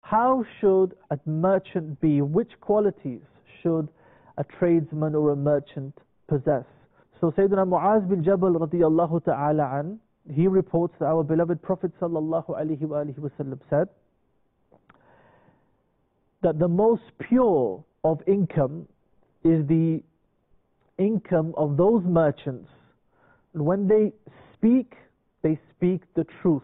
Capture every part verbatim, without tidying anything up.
How should a merchant be? Which qualities should a tradesman or a merchant possess? So Sayyidina Mu'az bin Jabal radiyallahu ta'ala an, he reports that our beloved Prophet sallallahu alayhi wa alihi wasallam said that the most pure of income is the income of those merchants. When they speak, they speak the truth.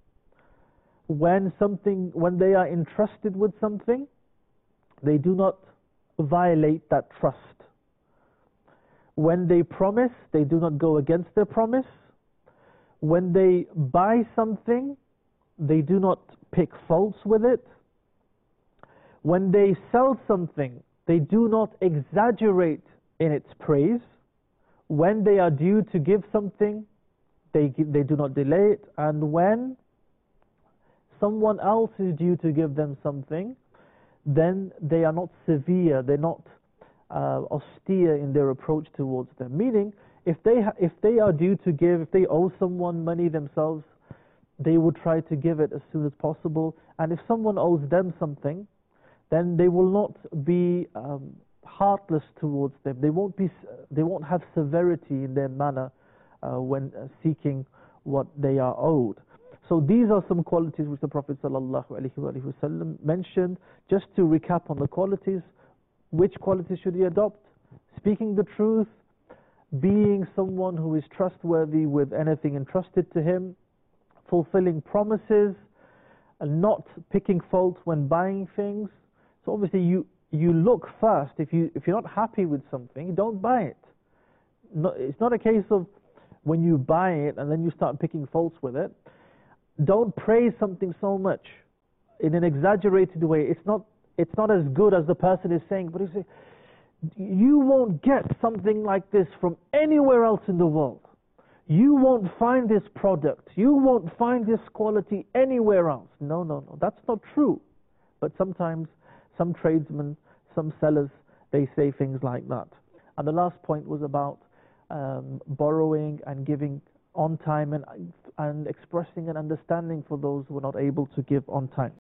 When something, when they are entrusted with something, they do not violate that trust. When they promise, they do not go against their promise. When they buy something, they do not pick faults with it. When they sell something, they do not exaggerate in its praise. When they are due to give something, they, give, they do not delay it. And when someone else is due to give them something, then they are not severe, they're not uh, austere in their approach towards them. Meaning, if they, ha if they are due to give, if they owe someone money themselves, they will try to give it as soon as possible. And if someone owes them something, then they will not be um, heartless towards them. They won't be, they won't have severity in their manner uh, when uh, seeking what they are owed. So these are some qualities which the Prophet ﷺ mentioned. Just to recap on the qualities, which qualities should he adopt? Speaking the truth, being someone who is trustworthy with anything entrusted to him, fulfilling promises, and not picking faults when buying things. So obviously you, you look first. If, you, if you're not happy with something, don't buy it. No, it's not a case of when you buy it and then you start picking faults with it. Don't praise something so much in an exaggerated way. It's not, it's not as good as the person is saying, but you say, you won't get something like this from anywhere else in the world. You won't find this product. You won't find this quality anywhere else. No, no, no. That's not true. But sometimes some tradesmen, some sellers, they say things like that. And the last point was about um, borrowing and giving on time and, and expressing an understanding for those who are not able to give on time.